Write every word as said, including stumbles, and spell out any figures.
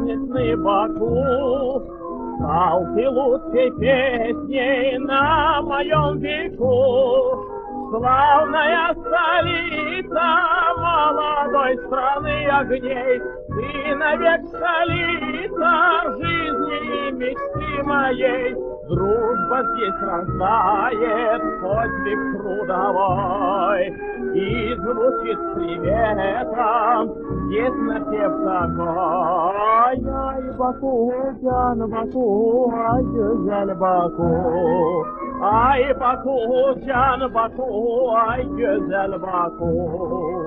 солнечный Баку стал ты лучшей песней на моем веку. Славная столица молодой страны огней, ты навек столица жизни и мечты моей. Дружба здесь рождает подвиг трудовой, и звучит с приветом здесь напев такой. Ай, Баку, Джан Баку, ай, güzel Баку. Ay Baku, can Baku, ay güzel Baku.